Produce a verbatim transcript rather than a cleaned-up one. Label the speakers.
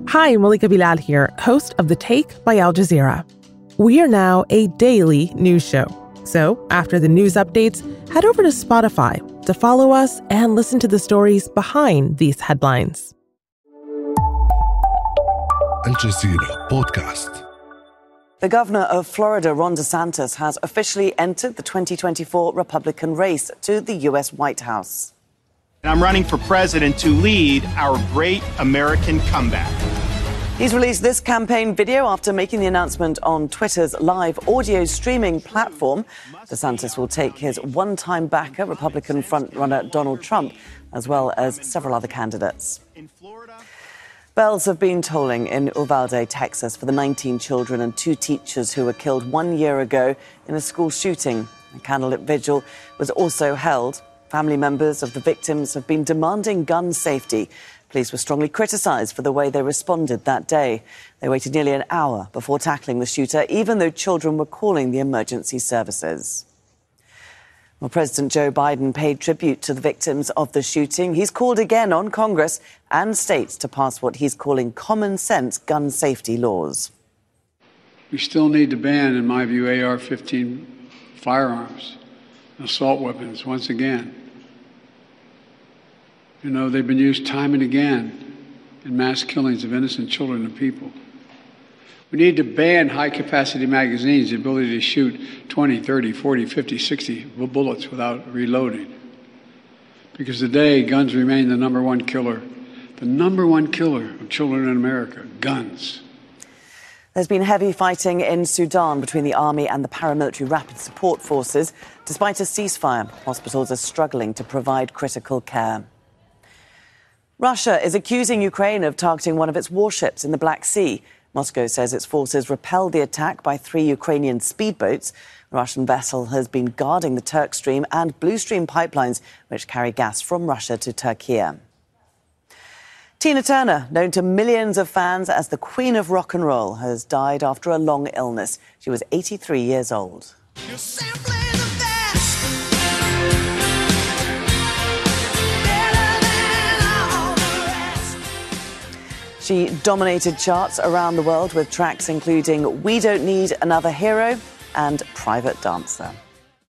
Speaker 1: Hi, Malika Bilal here, host of The Take by Al Jazeera. We are now a daily news show. So after the news updates, head over to Spotify to follow us and listen to the stories behind these headlines.
Speaker 2: Al Jazeera Podcast.
Speaker 3: The governor of Florida, Ron DeSantis, has officially entered the twenty twenty-four Republican race to the U S White House.
Speaker 4: I'm running for president to lead our great American comeback.
Speaker 3: He's released this campaign video after making the announcement on Twitter's live audio streaming platform. DeSantis will take his one-time backer, Republican frontrunner Donald Trump, as well as several other candidates. Bells have been tolling in Uvalde, Texas, for the nineteen children and two teachers who were killed one year ago in a school shooting. A candlelit vigil was also held. Family members of the victims have been demanding gun safety. Police were strongly criticised for the way they responded that day. They waited nearly an hour before tackling the shooter, even though children were calling the emergency services. Well, President Joe Biden paid tribute to the victims of the shooting. He's called again on Congress and states to pass what he's calling common sense gun safety laws.
Speaker 5: We still need to ban, in my view, A R fifteen firearms, assault weapons, once again. You know, they've been used time and again in mass killings of innocent children and people. We need to ban high-capacity magazines, the ability to shoot twenty, thirty, forty, fifty, sixty bullets without reloading. Because today, guns remain the number one killer, the number one killer of children in America, guns.
Speaker 3: There's been heavy fighting in Sudan between the army and the paramilitary rapid support forces. Despite a ceasefire, hospitals are struggling to provide critical care. Russia is accusing Ukraine of targeting one of its warships in the Black Sea. Moscow says its forces repelled the attack by three Ukrainian speedboats. The Russian vessel has been guarding the Turk Stream and Blue Stream pipelines, which carry gas from Russia to Turkey. Tina Turner, known to millions of fans as the Queen of Rock and Roll, has died after a long illness. She was eighty-three years old. She dominated charts around the world with tracks including We Don't Need Another Hero and Private Dancer.